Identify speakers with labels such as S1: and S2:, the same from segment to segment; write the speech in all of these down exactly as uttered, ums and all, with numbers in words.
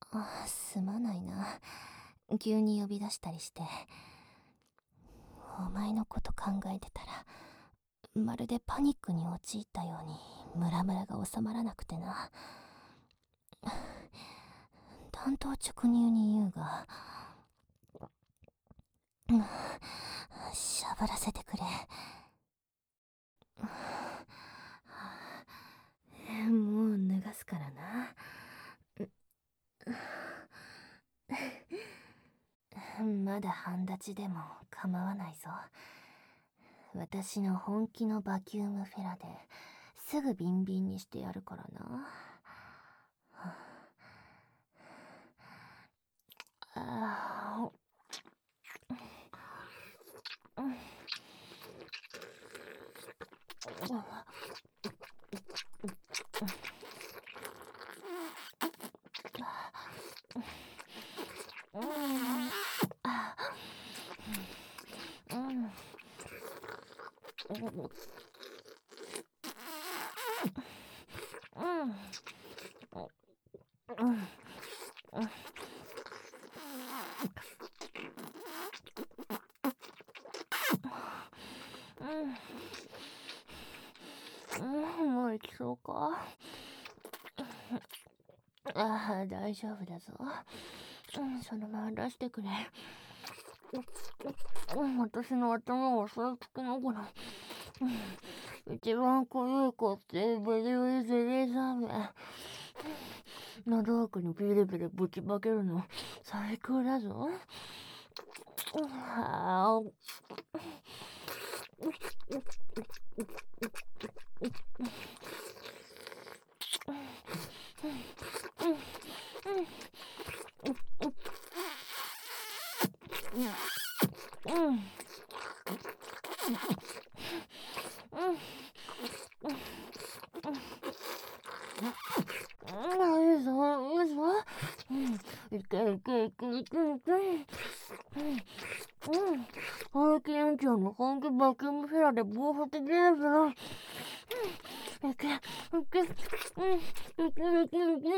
S1: あ、すまないな。急に呼び出したりして。お前のこと考えてたら、まるでパニックに陥ったようにムラムラが収まらなくてな。単刀直入に言うが、しゃぶらせてくれ。もう脱がすからな。まだ半立ちでも構わないぞ。私の本気のバキュームフェラですぐビンビンにしてやるからな。あもう行きそうか。ああ、大丈夫だぞ。そのまま出してくれ。私の頭を押さえつけながら、一番濃い子ってブリブリゼリーザーメン。喉奥にビリビリぶちまけるの最高だぞ。はあ。いいぞ、いいぞ。いけいけいけいけいけ。ハリケーン長の本気バキュームフェラで暴発できるぞ。いけいけいけいけいけいけいけいけいけい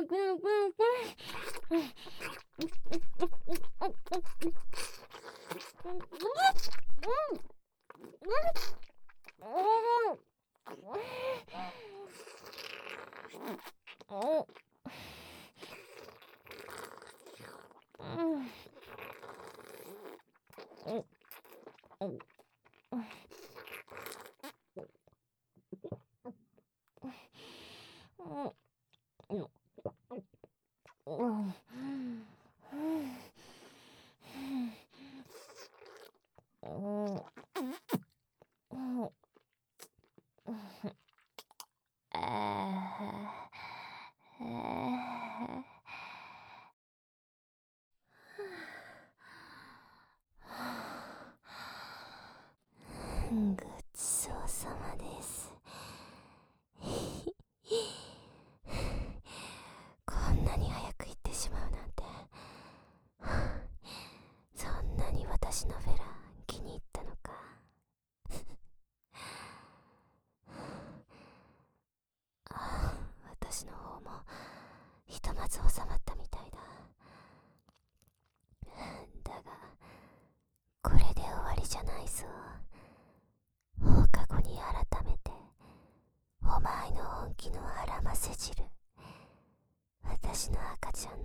S1: ごちそうさまです。こんなに早く行ってしまうなんて。そんなに私のフェラ気に入ったのか。あ、私の方もひとまず収まったみたいだ。だがこれで終わりじゃないぞ。放課後に改めてお前の本気のあらませ汁、私の赤ちゃん